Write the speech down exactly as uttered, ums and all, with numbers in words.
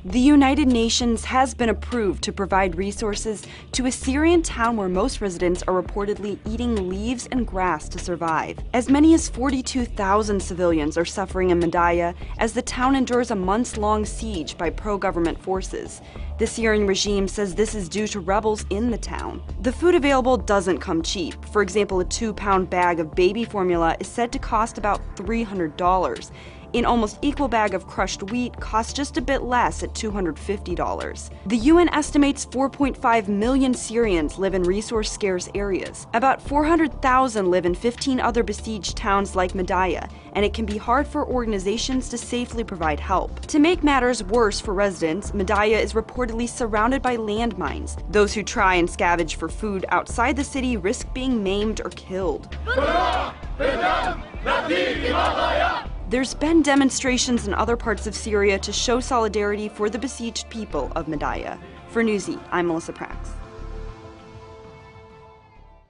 The United Nations has been approved to provide resources to a Syrian town where most residents are reportedly eating leaves and grass to survive. As many as forty-two thousand civilians are suffering in Madaya as the town endures a months-long siege by pro-government forces. The Syrian regime says this is due to rebels in the town. The food available doesn't come cheap. For example, a two-pound bag of baby formula is said to cost about three hundred dollars. An almost equal bag of crushed wheat costs just a bit less at two hundred fifty dollars. The U N estimates four point five million Syrians live in resource-scarce areas. About four hundred thousand live in fifteen other besieged towns like Madaya, and it can be hard for organizations to safely provide help. To make matters worse for residents, Madaya is reportedly surrounded by landmines. Those who try and scavenge for food outside the city risk being maimed or killed. There's been demonstrations in other parts of Syria to show solidarity for the besieged people of Madaya. For Newsy, I'm Melissa Prax.